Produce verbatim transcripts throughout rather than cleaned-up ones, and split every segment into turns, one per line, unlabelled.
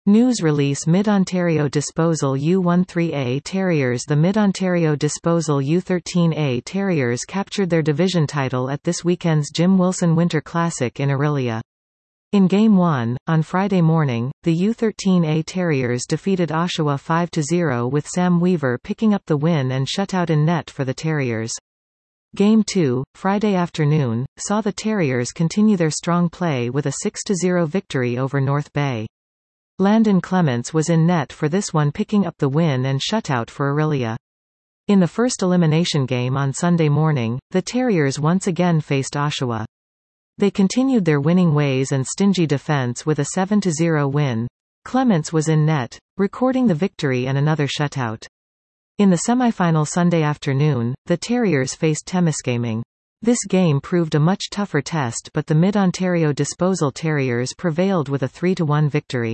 News release Mid-Ontario Disposal U thirteen A Terriers. The Mid-Ontario Disposal U thirteen A Terriers captured their division title at this weekend's Jim Wilson Winter Classic in Orillia. In Game one, on Friday morning, the U thirteen A Terriers defeated Oshawa five to zero with Sam Weaver picking up the win and shutout in net for the Terriers. Game two, Friday afternoon, saw the Terriers continue their strong play with a six to zero victory over North Bay. Landon Clements was in net for this one, picking up the win and shutout for Orillia. In the first elimination game on Sunday morning, the Terriers once again faced Oshawa. They continued their winning ways and stingy defense with a seven to zero win. Clements was in net, recording the victory and another shutout. In the semifinal Sunday afternoon, the Terriers faced Temiskaming. This game proved a much tougher test, but the Mid-Ontario Disposal Terriers prevailed with a three to one victory.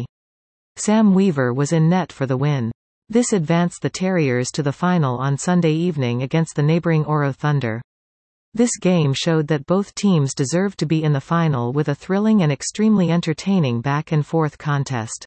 Sam Weaver was in net for the win. This advanced the Terriers to the final on Sunday evening against the neighbouring Oro Thunder. This game showed that both teams deserved to be in the final with a thrilling and extremely entertaining back-and-forth contest.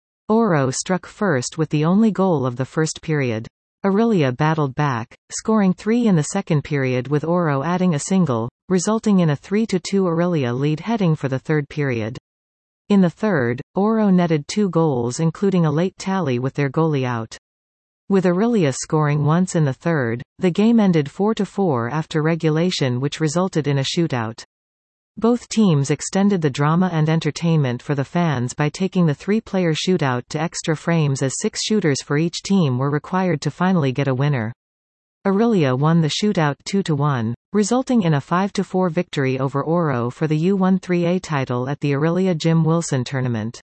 Oro struck first with the only goal of the first period. Orillia battled back, scoring three in the second period with Oro adding a single, resulting in a three to two Orillia lead heading for the third period. In the third, Oro netted two goals, including a late tally with their goalie out. With Orillia scoring once in the third, the game ended four to four after regulation, which resulted in a shootout. Both teams extended the drama and entertainment for the fans by taking the three-player shootout to extra frames, as six shooters for each team were required to finally get a winner. Orillia won the shootout two to one, resulting in a five to four victory over Oro for the U thirteen A title at the Orillia Jim Wilson tournament.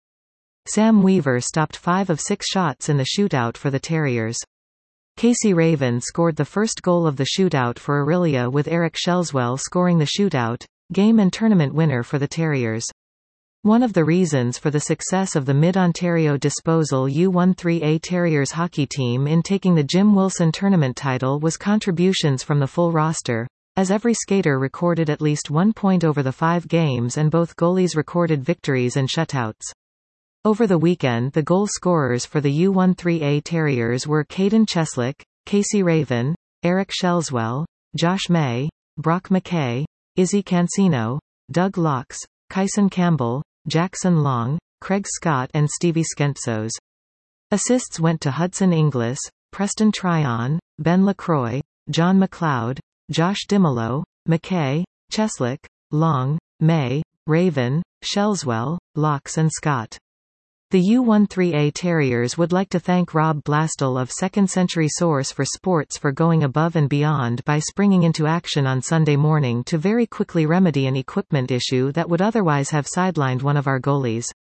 Sam Weaver stopped five of six shots in the shootout for the Terriers. Casey Raven scored the first goal of the shootout for Orillia, with Eric Shelswell scoring the shootout, game and tournament winner for the Terriers. One of the reasons for the success of the Mid-Ontario Disposal U thirteen A Terriers hockey team in taking the Jim Wilson tournament title was contributions from the full roster, as every skater recorded at least one point over the five games and both goalies recorded victories and shutouts. Over the weekend, the goal scorers for the U thirteen A Terriers were Caden Cheslick, Casey Raven, Eric Shelswell, Josh May, Brock McKay, Izzy Cancino, Doug Locks, Kyson Campbell, Jackson Long, Craig Scott and Stevie Skentsos. Assists went to Hudson Inglis, Preston Tryon, Ben LaCroix, John McLeod, Josh Dimelo, McKay, Cheslick, Long, May, Raven, Shelswell, Locks and Scott. The U thirteen A Terriers would like to thank Rob Blastel of Second Century Source for Sports for going above and beyond by springing into action on Sunday morning to very quickly remedy an equipment issue that would otherwise have sidelined one of our goalies.